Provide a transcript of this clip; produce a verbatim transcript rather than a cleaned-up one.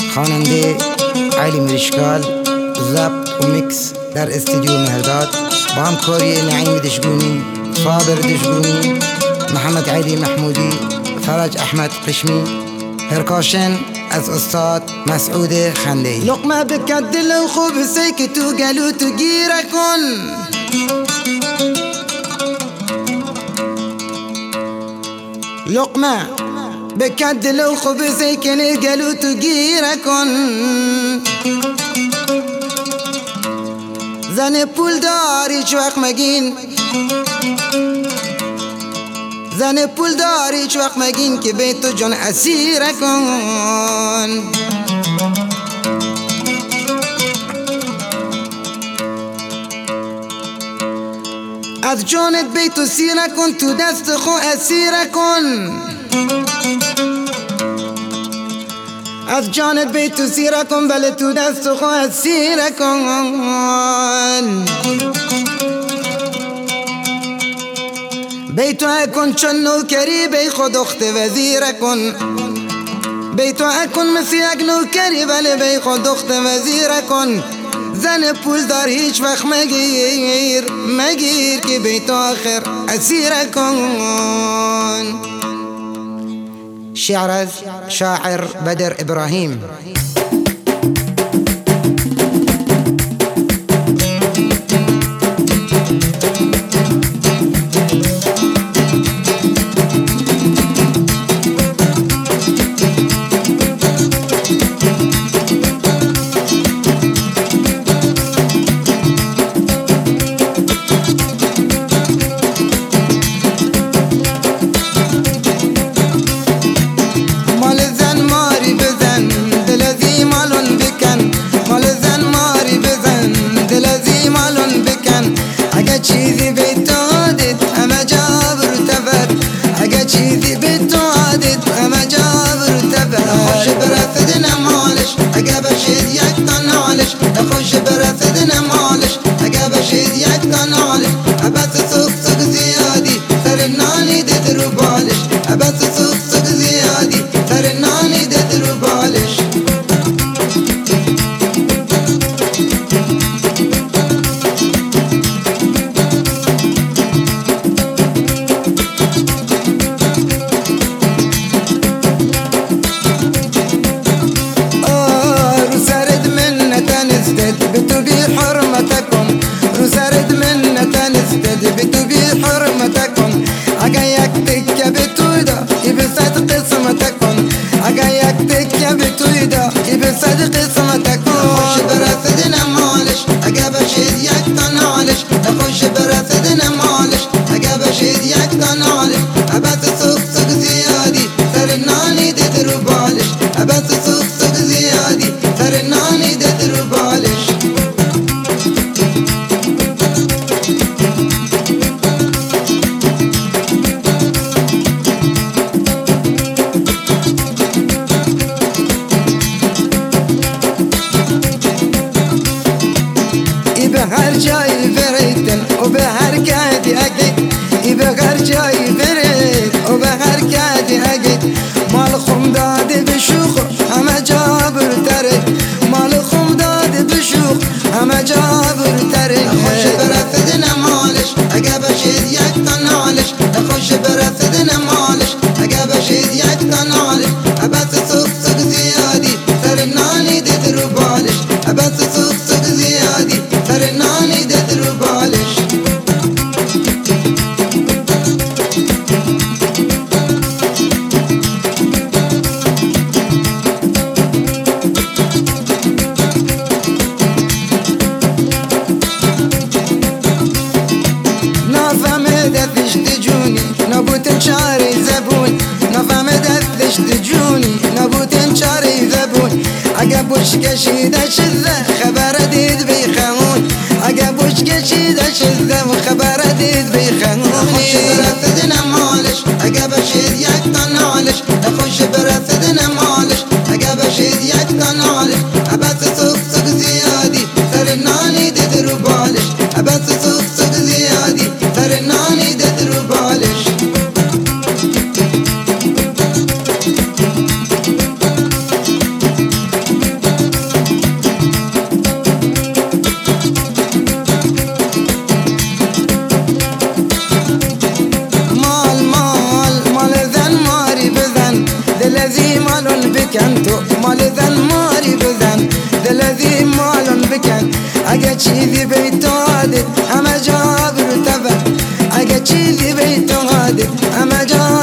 خواننده علی مریشکال، ضبط و میکس در استودیو مهرداد با همکاری نعیم دشگونی، صابر دشگونی، محمد علی محمودی، فرج احمد قشمی. پرکاشن از استاد مسعود خنده‌ای. لقمه بکد دل و خوب سیک تو گلو تو گیره کن، لقمه بکد دل و خوب سیک گلو تو گیره کن. زن پول داری چوخ مگین، زن پول داری چوخ مگین که به تو جان اسیر کن. از جانت به تو سیر کن، تو دست خو اسیر کن. از جانت به تو سیر کن، بله تو دست خو اسیر کن. بیتو اکن چون نوکری بی خود اخت وزیر کن. بیتو اکن مثل یک نوکری بله بی خود اخت وزیر کن. زن پول دار هیچ وقت مگیر مگیر که بیتو آخر اسیر کن. شعر از شاعر بدر ابراهیم. چیزی به تو عادت همه جا برتفت، اگه چیزی به تو عادت همه جا برتفت. خوش برسد نمالش اگه بشید یک تا نالش، خوش برسد نمالش اگه بشید یک تا نالش. عباس سوق سوق زیادی سر نانی دد رو بالش، عباس سوق سوق زیادی سر نانی دد رو بالش. بتو بي حرمتكم رسرد من تنستد بتو بي حرمتكم. عقايك تكيا بتويدا يبسد قسمتكم، عقايك تكيا بتويدا يبسد قسمتكم. خوش برسد نمالش اگه بشید یک تا نالش، خوش برسد نمالش اگه بشید یک تا نالش. عباس سوق سوق زیادی سر نانی دد رو بالش، عباس سوق سوق زیادی سر نانی دد رو بالش. به هر جایی بریدن و به هر کدی اگید، ای به هر جایی برید و به هر کدی اگید. مال خم داده به شوخ همه جا برتره، مال خم داده به شوخ همه جا برتره. خوش برسد نمالش اگه بشید یک تا نالش، خوش برسد نمالش اگه بشید یک تا نالش. عباس سوق سوق زیادی سر نانی دد رو بالش، عباس سوق سوق زیادی سر نانی دد رو بالش. نفهمه دستش جونی نبوتن چاره زبون، نفهمه دستش جونی نبوتن چاره زبون. اگه بوش کشیده شده خبر دید بی خمون، اگه بوش کشیده شده خبر دید بی خمون. خوش برسد نمالش اگه بشید یک تا نالش، خوش برسد نمالش اگه بشید یک تا نالش. عباس سوق سوق زیادی سر نانی دد رو بالش، عباس سوق سوق زیادی سر نانی دد رو بالش. مال ذن ماری بزن دل ذی مالون بکن اگه چیزی بیتو عادت همه جا برو تبن اگه چیزی بیتو عادت همه جا